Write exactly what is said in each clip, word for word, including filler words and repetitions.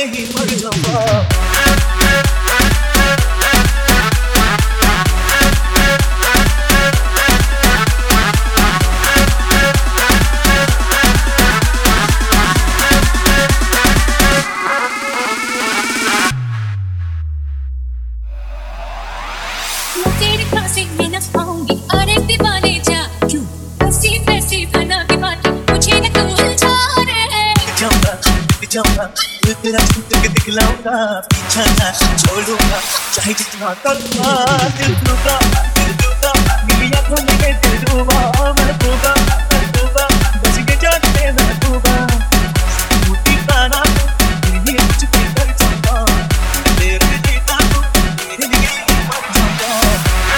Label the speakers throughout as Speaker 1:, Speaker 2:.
Speaker 1: लिए ही मर जाऊंगा।
Speaker 2: तेरे पासे में न आऊंगी अरे दीवाने जा क्यों ऐसी वैसी बना के बातें मुझे न तू उलझा रे
Speaker 1: जाऊंगा जाऊंगा तेरा छूट के दिखलाऊंगा पीछा ना छोड़ूंगा चाहे जितना करना दिल टूटा दिल टूटा मेरी आंखों में दिल डूबा मैं डूबा मैं डूबा बस के जाने मैं डूबा टूटी पाना मेरे लिए कुछ भी कर जाऊंगा तेरे जीता तू मेरे लिए मर जाऊंगा।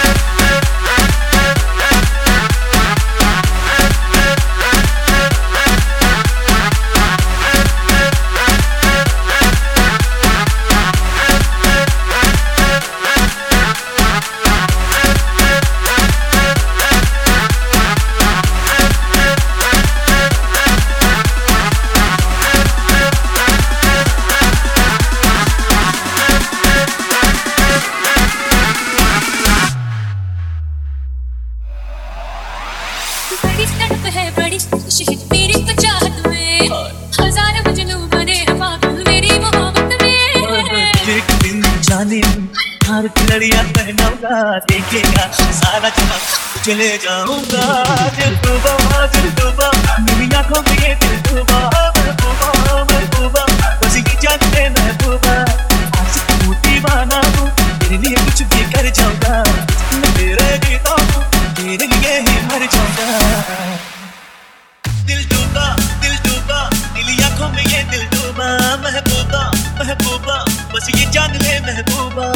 Speaker 2: बड़ी तड़प है बड़ी शहीद मेरी तो चाहत में हजार मजनू बने हैं पागल मेरी मोहब्बत में
Speaker 1: एक दिन जाने हार की लड़ियां पहनाऊंगा देखेगा सारा जहां चले जाऊंगा दिल डूबा दिल डूबा मेरी आंखों में ये दिल डूबा महबूबा महबूबा बस की जाने महबूबा आज टूटी बना हूँ तेरे लिए कुछ भी कर जाऊंगा तेरे जीता हूँ तेरे लिए ही मर जाऊंगा। दिल डूबा दिल डूबा नीली आंखों में ये दिल डूबा महबूबा महबूबा बस ये जान ले महबूबा